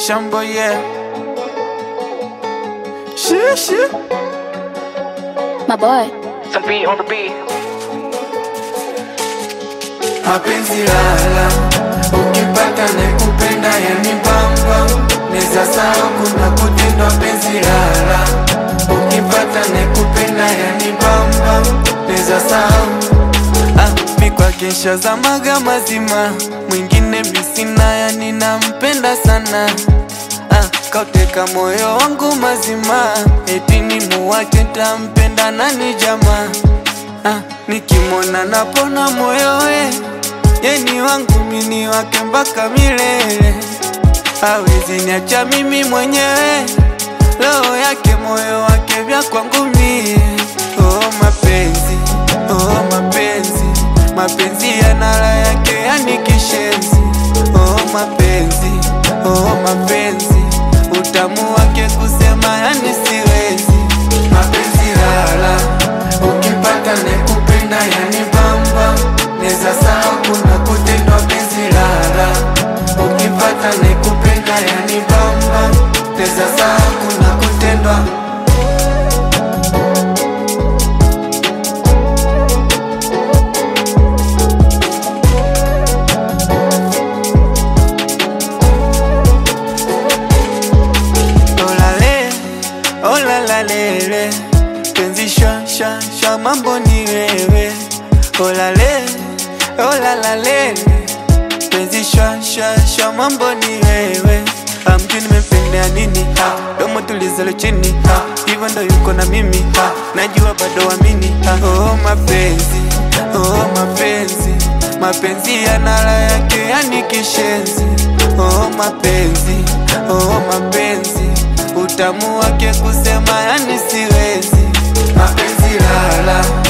Shambo, yeah. Shit. My boy. Some beat on the beat. Mapenzi lala, ukipata nekupenda yani bamba. Neza sawa kuna kutendwa penzi lala, ukipata nekupenda yani bamba. Neza sawa mikwa kesha za maga mazima, mwingine misina yani nampenda sana. Kauteka moyo wangu mazima, eti ni muwache tampenda nani jama. Nikimona napona moyo we, yeni wangu mini wake mpaka milele. Hawezi niacha mimi mwenyewe, roho yake moyo wake vya kwangu mie. Oh mapenzi, oh mapenzi, mapenzi yana raha yake yani kishenzi. Oh mapenzi, oh mapenzi, utamu wake kusema yani siwezi. Mapenzi lala, ukipata nekupenda yani bamba. Neza sawa kuna kutendwa penzi lala, ukipata nekupenda yani bamba. Neza sawa kuna kutendwa. Olalale, penzi shwa mambo ni wewe. Olalale, penzi shwa mambo ni wewe. Mjui nimependea nini? Domo tulizalo chini, hivyo ndo yuko na mimi. Najua bado amini. Oh mapenzi, oh mapenzi, mapenzi yana raha yake yani kishenzi. Oh mapenzi, oh mapenzi, utamu wake kusema yani siwezi. Mapenzi lala,